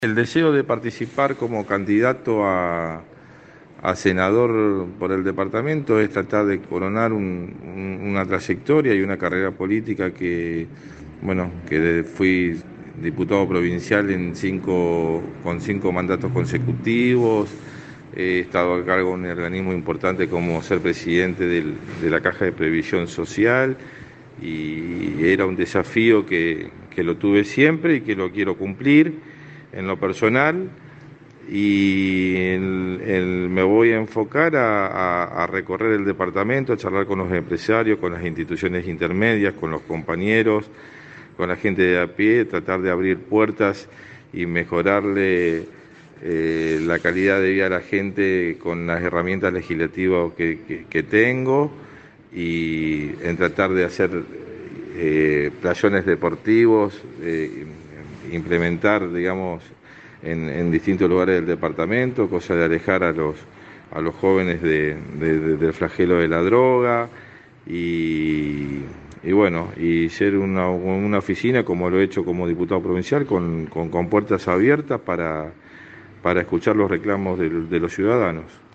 El deseo de participar como candidato a senador por el departamento es tratar de coronar una trayectoria y una carrera política que fui diputado provincial con 5 mandatos consecutivos. He estado a cargo de un organismo importante como ser presidente de la Caja de Previsión Social, y era un desafío que lo tuve siempre y que lo quiero cumplir en lo personal. Me voy a enfocar a recorrer el departamento, a charlar con los empresarios, con las instituciones intermedias, con los compañeros, con la gente de a pie, tratar de abrir puertas y mejorarle la calidad de vida a la gente con las herramientas legislativas que tengo, y en tratar de hacer playones deportivos, implementar, digamos, en distintos lugares del departamento, cosa de alejar a los jóvenes del flagelo de la droga, y bueno, y ser una oficina, como lo he hecho como diputado provincial, con puertas abiertas para escuchar los reclamos de los ciudadanos.